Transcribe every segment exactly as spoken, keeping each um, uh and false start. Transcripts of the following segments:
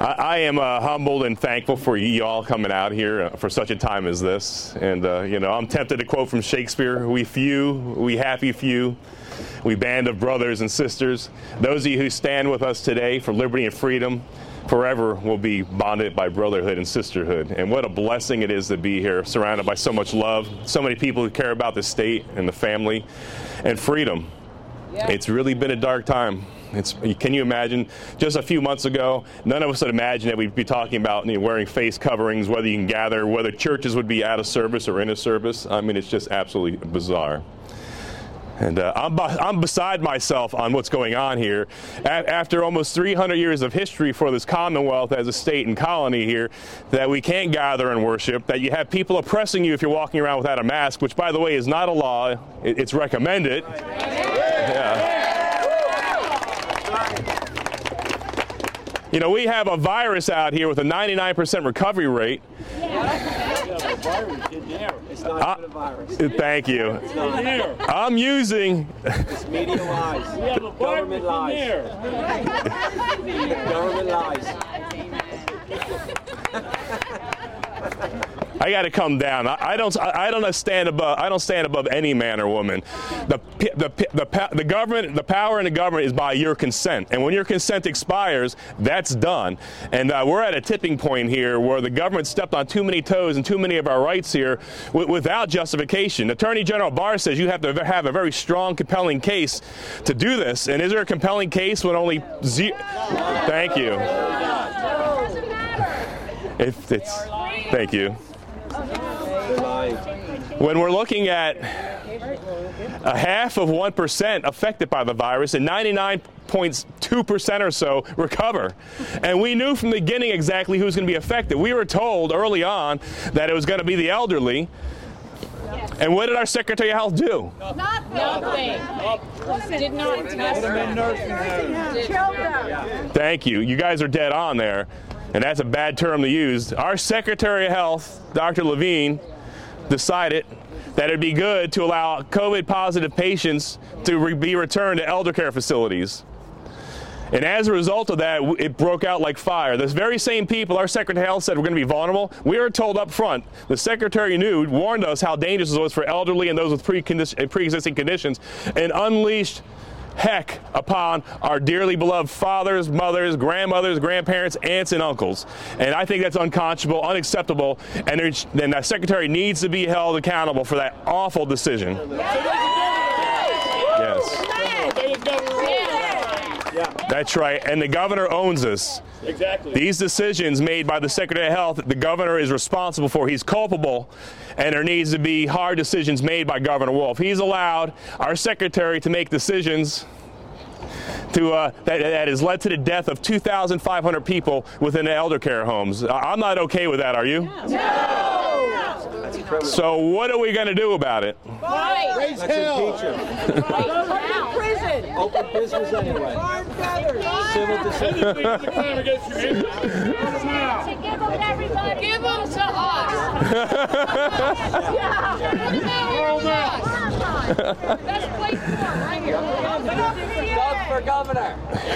I, I am uh, humbled and thankful for you all coming out here uh, for such a time as this. And, uh, you know, I'm tempted to quote from Shakespeare, we few, we happy few, we band of brothers and sisters. Those of you who stand with us today for liberty and freedom forever will be bonded by brotherhood and sisterhood. And what a blessing it is to be here, surrounded by so much love, so many people who care about the state and the family and freedom. Yeah. It's really been a dark time. It's, can you imagine, just a few months ago, none of us would imagine that we'd be talking about, you know, wearing face coverings, whether you can gather, whether churches would be out of service or in a service. I mean, it's just absolutely bizarre. And uh, I'm, I'm beside myself on what's going on here. A- after almost three hundred years of history for this Commonwealth as a state and colony here, that we can't gather and worship, that you have people oppressing you if you're walking around without a mask, which, by the way, is not a law. It, it's recommended. Yeah. You know, we have a virus out here with a ninety-nine percent recovery rate. It's not even a virus. Thank you. I'm using... It's media lies. We have a government lies. Government lies. I got to come down. I, I don't. I don't stand above. I don't stand above any man or woman. The the the the government, the power in the government is by your consent, and when your consent expires, that's done. And uh, we're at a tipping point here where the government stepped on too many toes and too many of our rights here w- without justification. Attorney General Barr says you have to have a very strong, compelling case to do this. And is there a compelling case when only zero? Thank you. If it's thank you. When we're looking at a half of one percent affected by the virus and ninety-nine point two percent or so recover. And we knew from the beginning exactly who's going to be affected. We were told early on that it was going to be the elderly. And what did our Secretary of Health do? Nothing. Nothing. Did not test them. Thank you. You guys are dead on there. And that's a bad term to use. Our Secretary of Health, Doctor Levine, decided that it would be good to allow COVID-positive patients to re- be returned to elder care facilities. And as a result of that, it broke out like fire. Those very same people, our Secretary of Health said we're going to be vulnerable. We were told up front, the Secretary knew, warned us how dangerous it was for elderly and those with pre-condi- pre-existing conditions, and unleashed heck upon our dearly beloved fathers, mothers, grandmothers, grandparents, aunts, and uncles. And I think that's unconscionable, unacceptable, and then the Secretary needs to be held accountable for that awful decision. Yes. That's right, and the governor owns us. Exactly. These decisions made by the Secretary of Health, the governor is responsible for. He's culpable, and there needs to be hard decisions made by Governor Wolf. He's allowed our secretary to make decisions to uh, that, that has led to the death of two thousand five hundred people within the elder care homes. I'm not okay with that, are you? No. No. So what are we going to do about it? Fight. Raise hell. Prison. Open business anyway. Civil decision. Give them everybody. Give them to us. Best place for them, right here. Doug for governor.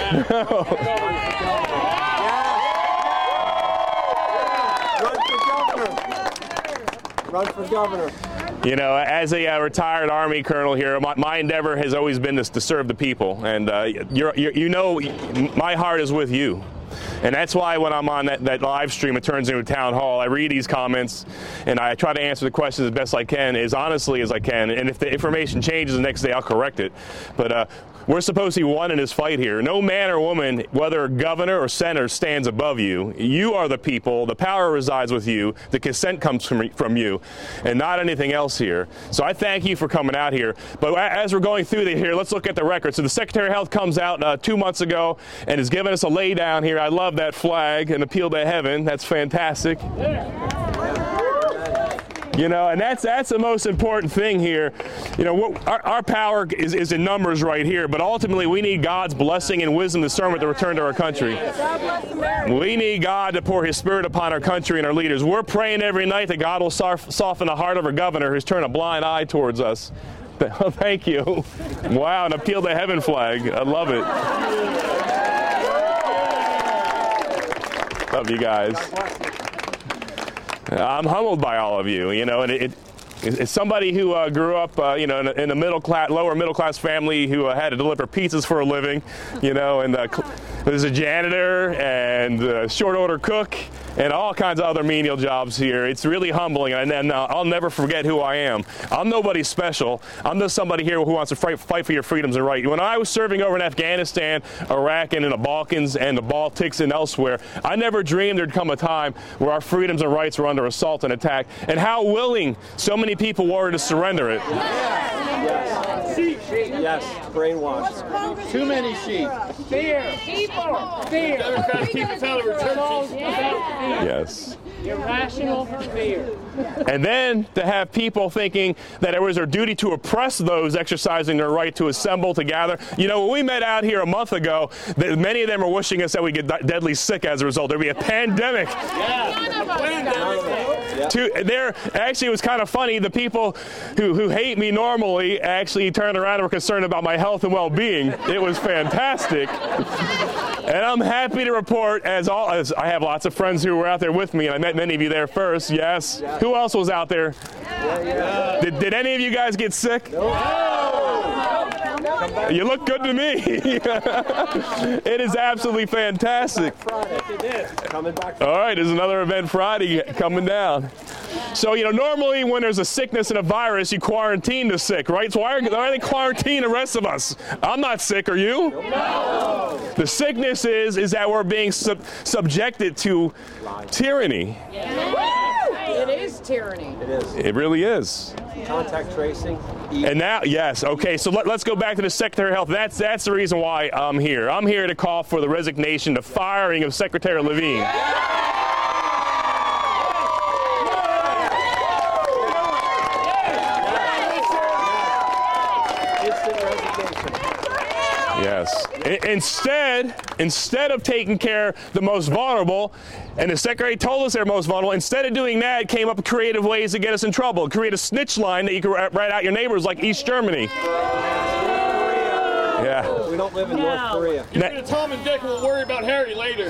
Run for governor. You know, as a uh, retired Army colonel here, my, my endeavor has always been to, to serve the people. And, uh, you're, you're, you know, my heart is with you. And that's why when I'm on that, that live stream, it turns into a town hall, I read these comments, and I try to answer the questions as best I can, as honestly as I can. And if the information changes the next day, I'll correct it. But uh, we're supposed to be one in this fight here. No man or woman, whether governor or senator, stands above you. You are the people. The power resides with you. The consent comes from, from you, and not anything else here. So I thank you for coming out here. But as we're going through the, here, let's look at the record. So the Secretary of Health comes out uh, two months ago and has given us a lay down here. I love that flag, and appeal to heaven. That's fantastic. You know, and that's that's the most important thing here. You know, what, our, our power is, is in numbers right here, but ultimately we need God's blessing and wisdom and discernment to return to our country. We need God to pour His Spirit upon our country and our leaders. We're praying every night that God will sof- soften the heart of our governor who's turned a blind eye towards us. Oh, thank you. Wow, an appeal to heaven flag. I love it. Love you guys. I'm humbled by all of you, you know, and it, it it's somebody who uh, grew up, uh, you know, in a, in a middle class, lower middle class family who uh, had to deliver pizzas for a living, you know, and uh, there's a janitor and a short order cook and all kinds of other menial jobs here. It's really humbling, and, and uh, I'll never forget who I am. I'm nobody special. I'm just somebody here who wants to fight, fight for your freedoms and rights. When I was serving over in Afghanistan, Iraq, and in the Balkans and the Baltics and elsewhere, I never dreamed there'd come a time where our freedoms and rights were under assault and attack, and how willing so many people were to surrender it. Yes. Sheep. Yes. Brainwashed. Too many sheep. Fear. People. Fear. Democrats keep us out of our churches. Yes. Irrational fear. And then to have people thinking that it was their duty to oppress those exercising their right to assemble, to gather. You know, when we met out here a month ago, that many of them were wishing us that we get deadly sick as a result. There'd be a pandemic. Yeah. To, there, actually, it was kind of funny. The people who, who hate me normally actually turned around and were concerned about my health and well-being. It was fantastic. And I'm happy to report, as all as I have lots of friends who were out there with me, and I met many of you there first. Yes. Yeah. Who else was out there? Yeah, yeah. Did, did any of you guys get sick? No. You look good to me. It is absolutely fantastic. Coming back. All right, there's another event Friday coming down. So, you know, normally when there's a sickness and a virus, you quarantine the sick, right? So why are, why are they quarantining the rest of us? I'm not sick, are you? No. The sickness is, is that we're being sub- subjected to tyranny. It is tyranny. It is. It really is. Contact tracing. And now, yes, okay, so let, let's go back to the Secretary of Health. That's, that's the reason why I'm here. I'm here to call for the resignation, the firing of Secretary Levine. Yes. I- instead, instead of taking care of the most vulnerable, and the Secretary told us they're most vulnerable, instead of doing that, came up with creative ways to get us in trouble. Create a snitch line that you can write out your neighbors like East Germany. Yeah. We don't live in North Korea. Get rid of Tom and Dick, we'll worry about Harry later.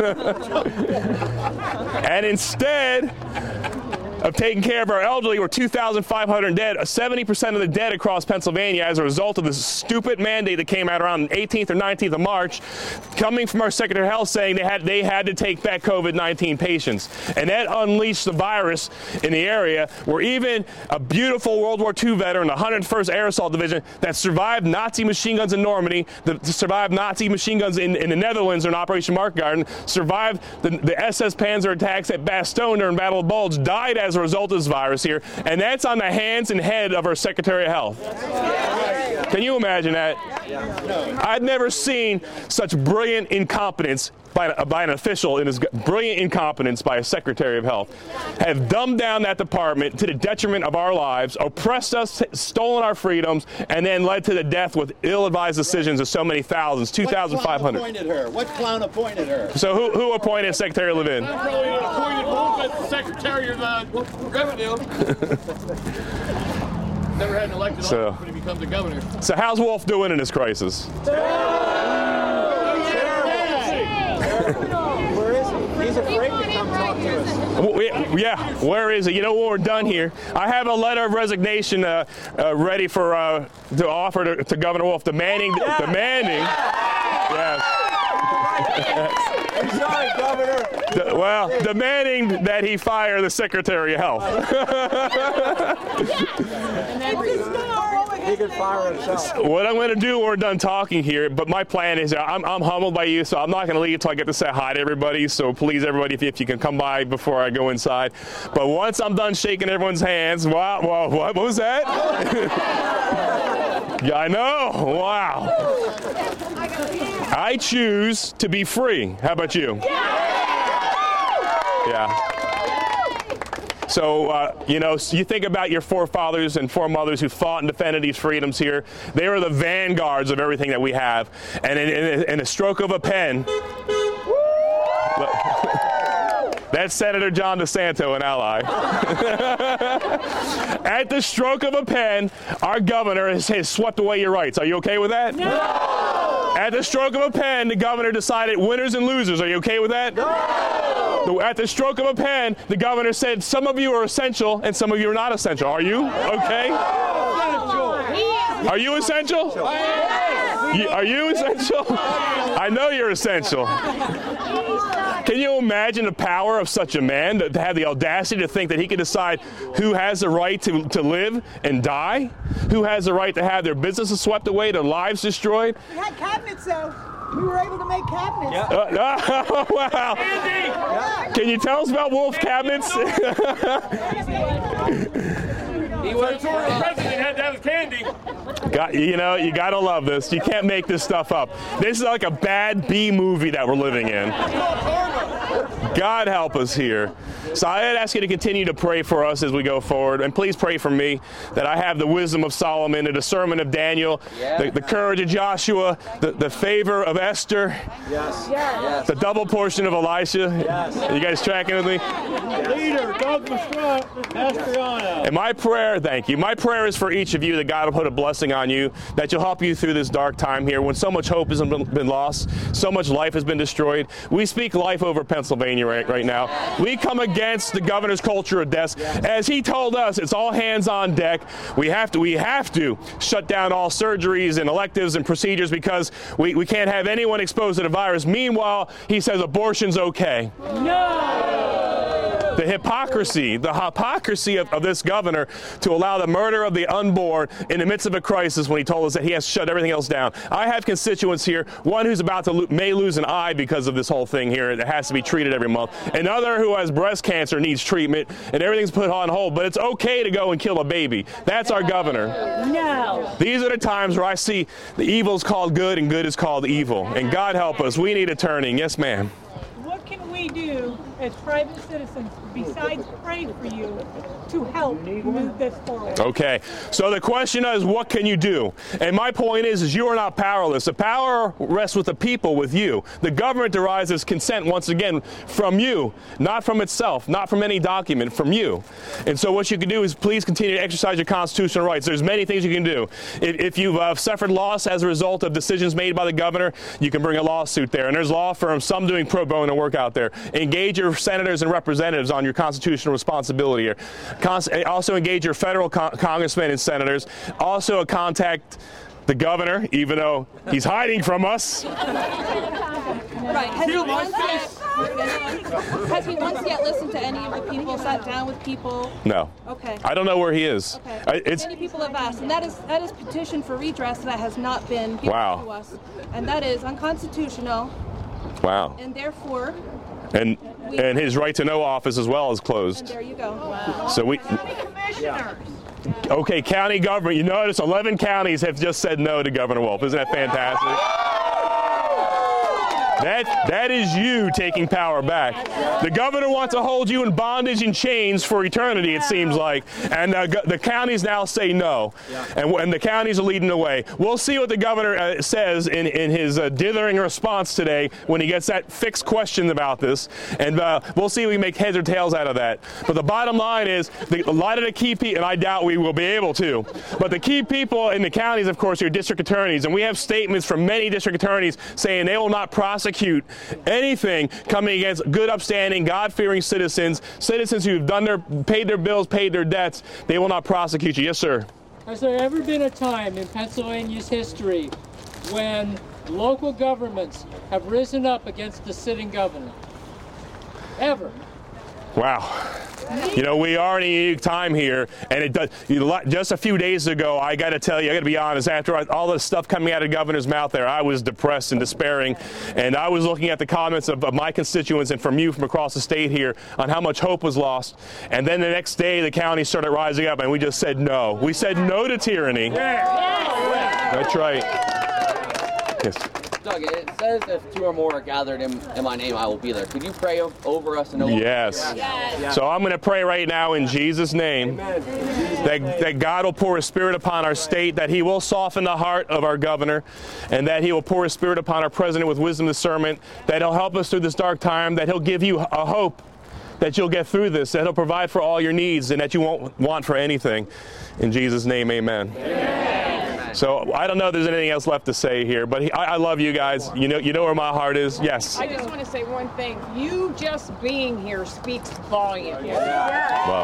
And instead of taking care of our elderly, we're two thousand five hundred dead, seventy percent of the dead across Pennsylvania as a result of this stupid mandate that came out around the eighteenth or nineteenth of March, coming from our Secretary of Health saying they had they had to take back COVID nineteen patients. And that unleashed the virus in the area, where even a beautiful World War Two veteran, the one hundred first Air Assault Division, that survived Nazi machine guns in Normandy, that survived Nazi machine guns in, in the Netherlands in Operation Market Garden, survived the, the S S Panzer attacks at Bastogne during Battle of Bulge, died as a result of this virus here, and that's on the hands and head of our Secretary of Health. Can you imagine that? I've never seen such brilliant incompetence by, by an official in his brilliant incompetence by a Secretary of Health have dumbed down that department to the detriment of our lives, oppressed us, stolen our freedoms, and then led to the death with ill-advised decisions of so many thousands, two thousand five hundred. What clown appointed her? What clown appointed her? So who, who appointed Secretary Levin? I'm probably an appointed one as the Secretary of the Revenue. Never had an elected So- office when he becomes a governor. So how's Wolf doing in this crisis? Where is he? He's afraid to come talk to us. Well, we- Yeah, where is it? You know, when we're done here, I have a letter of resignation uh, uh, ready for uh, to offer to, to Governor Wolf, demanding, demanding, yes. I'm sorry, Governor. D- well, demanding that he fire the Secretary of Health. He could fire himself. What I'm going to do when we're done talking here, but my plan is I'm, I'm humbled by you, so I'm not going to leave until I get to say hi to everybody. So please, everybody, if you, if you can come by before I go inside. But once I'm done shaking everyone's hands, wow, wow what, what was that? Yeah, I know. Wow. I choose to be free. How about you? Yeah. So, uh, you know, so you think about your forefathers and foremothers who fought and defended these freedoms here. They were the vanguards of everything that we have. And in, in, in a stroke of a pen, that's Senator John DeSanto, an ally. At the stroke of a pen, our governor has, has swept away your rights. Are you okay with that? No! At the stroke of a pen, the governor decided winners and losers. Are you okay with that? No! At the stroke of a pen, the governor said, some of you are essential and some of you are not essential. Are you? Okay. Are you essential? You, are you essential? I know you're essential. Can you imagine the power of such a man, to, to have the audacity to think that he can decide who has the right to, to live and die? Who has the right to have their businesses swept away, their lives destroyed? We had cabinets, though. We were able to make cabinets. Yeah. Uh, oh, wow. Yeah. Can you tell us about Wolf cabinets? He was the president had to have candy. Got, you know, you gotta love this. You can't make this stuff up. This is like a bad B movie that we're living in. God help us here. So I'd ask you to continue to pray for us as we go forward. And please pray for me that I have the wisdom of Solomon, the discernment of Daniel, yeah. the, the courage of Joshua, the, the favor of Esther, yes. Yes. the double portion of Elisha. Yes. Are you guys tracking with me? Leader, Doug Mastrott, Mastriano. And my prayer, thank you, my prayer is for each of you that God will put a blessing on you, that you'll help you through this dark time here when so much hope has been, been lost, so much life has been destroyed. We speak life over Pennsylvania right, right now. We come against the governor's culture of death. As he told us, it's all hands on deck. We have to, we have to shut down all surgeries and electives and procedures because we, we can't have anyone exposed to the virus. Meanwhile, he says abortion's okay. No! The hypocrisy, the hypocrisy of, of this governor to allow the murder of the unborn in the midst of a crisis when he told us that he has to shut everything else down. I have constituents here, one who's about to lo- may lose an eye because of this whole thing here that has to be treated every month. Another who has breast cancer needs treatment and everything's put on hold, but it's okay to go and kill a baby. That's our governor. No. These are the times where I see the evil is called good and good is called evil. And God help us. We need a turning. Yes, ma'am. What can we do as private citizens besides pray for you to help move this forward? Okay, so the question is, what can you do? And my point is, is you are not powerless. The power rests with the people, with you. The government derives its consent, once again, from you, not from itself, not from any document, from you. And so what you can do is please continue to exercise your constitutional rights. There's many things you can do. If, if you've uh, suffered loss as a result of decisions made by the governor, you can bring a lawsuit there. And there's law firms, some doing pro bono work out there. Engage your senators and representatives on your constitutional responsibility here. Con- also engage your federal con- congressmen and senators. Also contact the governor, even though he's hiding from us. Right. Has he, once yet, has he once yet listened to any of the people, sat down with people? No. Okay. I don't know where he is. Okay. I, it's, Many people have asked, and that is that is petition for redress that has not been given wow. to us, and that is unconstitutional. Wow. And therefore. And we, and his right to know office as well is closed. And there you go. Wow. So we. Commissioners. Okay, county government. You notice eleven counties have just said no to Governor Wolf. Isn't that fantastic? That, that is you taking power back. The governor wants to hold you in bondage and chains for eternity, it seems like. And uh, the counties now say no. And, and the counties are leading the way. We'll see what the governor uh, says in, in his uh, dithering response today when he gets that fixed question about this. And uh, we'll see if we make heads or tails out of that. But the bottom line is, the, a lot of the key people, and I doubt we will be able to, but the key people in the counties, of course, are district attorneys. And we have statements from many district attorneys saying they will not prosecute anything coming against good, upstanding, God-fearing citizens, citizens who've done their, paid their bills, paid their debts. They will not prosecute you. Yes, sir. Has there ever been a time in Pennsylvania's history when local governments have risen up against the sitting governor? Ever? Wow. You know, we are in a unique time here, and it does. You know, just a few days ago, I got to tell you, I got to be honest. After I, all the stuff coming out of the governor's mouth, there, I was depressed and despairing, and I was looking at the comments of, of my constituents and from you from across the state here on how much hope was lost. And then the next day, the county started rising up, and we just said no. We said no to tyranny. That's right. Yes. Doug, it says if two or more are gathered in, in my name, I will be there. Could you pray over us and over yes. us? Yes. So I'm going to pray right now in Jesus' name that, that God will pour His Spirit upon our state, that He will soften the heart of our governor, and that He will pour His Spirit upon our president with wisdom and discernment, that He'll help us through this dark time, that He'll give you a hope that you'll get through this, that He'll provide for all your needs, and that you won't want for anything. In Jesus' name, amen. Amen. So I don't know if there's anything else left to say here, but he, I, I love you guys. You know, you know where my heart is. Yes. I just want to say one thing. You just being here speaks volumes. Well.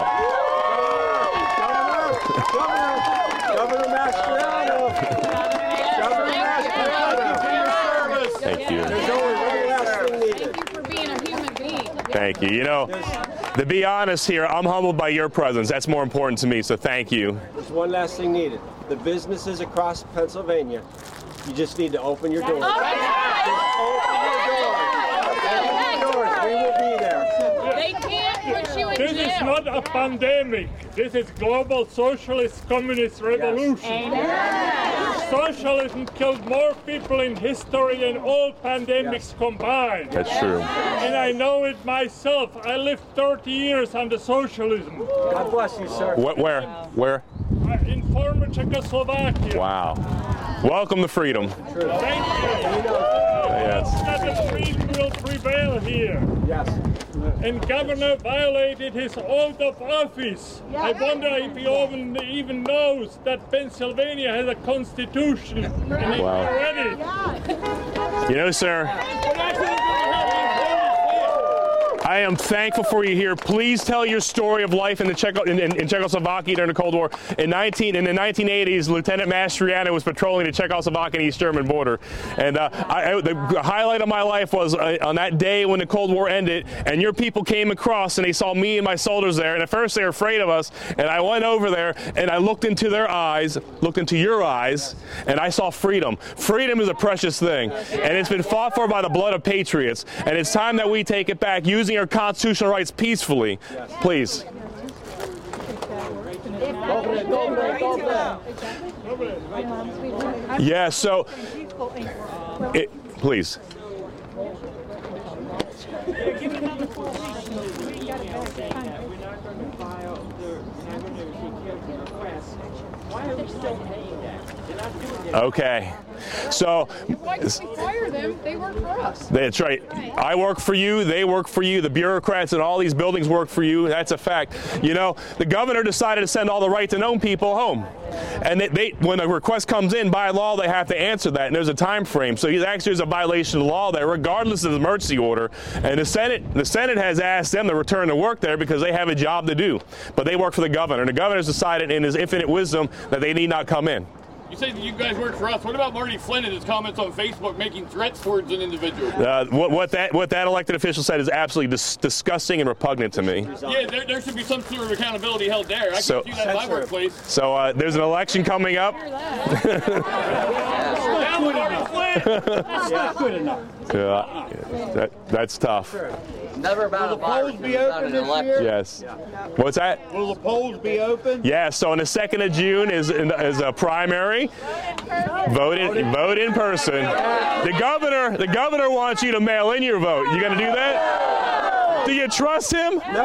Governor, Governor Mastriano. Governor Mastriano. Thank you. There's only one last thing needed. Thank you for being a human being. Thank you. You know, to be honest here, I'm humbled by your presence. That's more important to me, so thank you. There's one last thing needed. The businesses across Pennsylvania, you just need to open your doors. Just open your doors. Open your doors. We will be there. They can't put you in This jail. is not a pandemic. This is global socialist communist revolution. Socialism killed more people in history than all pandemics Yes. combined. That's true. And I know it myself. I lived thirty years under socialism God bless you, sir. What, where? Where? uh, in former Czechoslovakia. Wow. Welcome to freedom. Thank you. Yes. That the freedom will prevail here. Yes. And governor violated his oath of office. I wonder if he even, even knows that Pennsylvania has a constitution. And he's Wow. ready. You know, sir, I am thankful for you here. Please tell your story of life in the Czech in, in, in Czechoslovakia during the Cold War. In nineteen in the nineteen eighties, Lieutenant Mastriano was patrolling the Czechoslovakian and East German border, and uh, I, I, the highlight of my life was uh, on that day when the Cold War ended, and your people came across and they saw me and my soldiers there, and at first they were afraid of us, and I went over there and I looked into their eyes, looked into your eyes, and I saw freedom. Freedom is a precious thing, and it's been fought for by the blood of patriots, and it's time that we take it back using our constitutional rights peacefully. Please. Yeah, so, it, please. Okay. So, Why did we fire them? They work for us. that's right. I work for you, they work for you, the bureaucrats in all these buildings work for you. That's a fact. You know, the governor decided to send all the right to know people home. And they, they, when a request comes in, by law, they have to answer that. And there's a time frame. So actually there's a violation of the law there, regardless of the emergency order. And the Senate, the Senate has asked them to return to work there because they have a job to do. But they work for the governor. And the governor's decided in his infinite wisdom that they need not come in. You say that you guys work for us. What about Marty Flynn and his comments on Facebook making threats towards an individual? Uh, what, what that what that elected official said is absolutely dis- disgusting and repugnant to me. Yeah, there, there should be some sort of accountability held there. I So- can't do that in my workplace. So uh, there's an election coming up. That's not good enough. Yeah, that, that's tough. Never about a Will the polls virus be without open an this election. year? Yes. What's that? Will the polls be open? Yeah. So on the second of June is is a primary. Vote in, vote in person. The governor, the governor wants you to mail in your vote. You gonna do that? Do you trust him? No.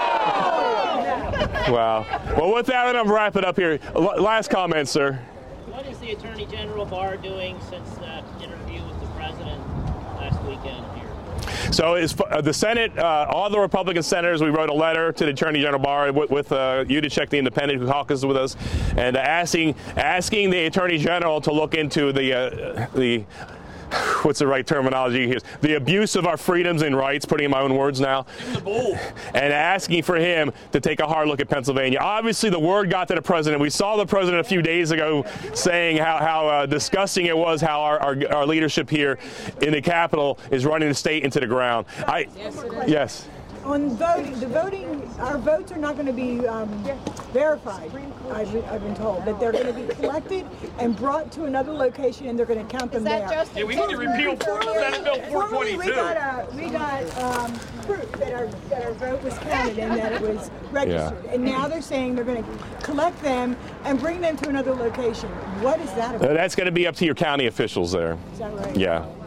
Wow. Well, with that, I'm wrap it up here. L- last comment, sir. What is the Attorney General Barr doing since that interview with the president last weekend here? So is, uh, the Senate, uh, all the Republican senators, we wrote a letter to the Attorney General Barr with, with uh, Udacek, the independent who caucused with us, and uh, asking asking the Attorney General to look into the uh, the what's the right terminology here? The abuse of our freedoms and rights, putting in my own words now, and asking for him to take a hard look at Pennsylvania. Obviously, the word got to the president. We saw the president a few days ago saying how, how uh, disgusting it was how our, our, our leadership here in the Capitol is running the state into the ground. I, yes. On voting, the voting, our votes are not going to be um, verified, I've, I've been told, that they're going to be collected and brought to another location and they're going to count them there. Yeah, we need to repeal Senate Bill four Formerly, twenty-two. we got, uh, we got um, proof that our, that our vote was counted and that it was registered. Yeah. And now they're saying they're going to collect them and bring them to another location. What is that Uh, about? that's going to be up to your county officials there. Is that right? Yeah.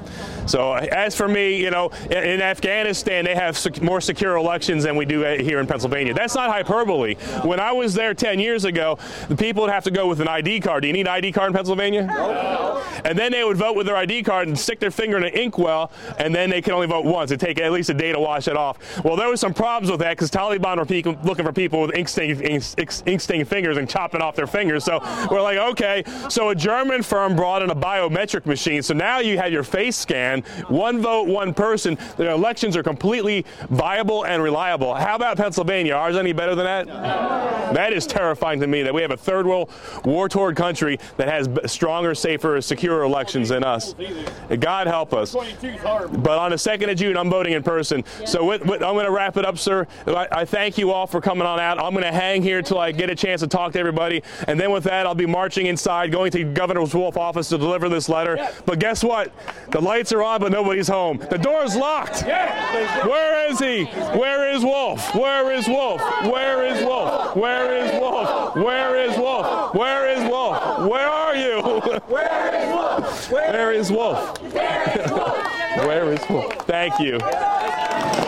So as for me, you know, in, in Afghanistan, they have sec- more secure elections than we do here in Pennsylvania. That's not hyperbole. When I was there ten years ago, the people would have to go with an I D card. Do you need an I D card in Pennsylvania? No. And then they would vote with their I D card and stick their finger in an inkwell, and then they can only vote once. It'd take at least a day to wash it off. Well, there was some problems with that because Taliban were people, looking for people with ink stained, ink, ink stained fingers and chopping off their fingers. So we're like, okay. So a German firm brought in a biometric machine. So now you have your face scan, one vote, one person. The elections are completely viable and reliable. How about Pennsylvania? Ours any better than that? No. That is terrifying to me that we have a third world war-torn country that has stronger, safer, secure elections than us. God help us. But on the second of June, I'm voting in person. So with, with, I'm going to wrap it up, sir. I, I thank you all for coming on out. I'm going to hang here till I get a chance to talk to everybody. And then with that, I'll be marching inside, going to Governor Wolf's office to deliver this letter. But guess what? The lights are on, but nobody's home. The door's locked. Where is he? Where is Wolf? Where is Wolf? Where is Wolf? Where is Wolf? Where is Wolf? Where is Wolf? Where are you? Where is Wolf? Where is Wolf? Where is Wolf? Thank you.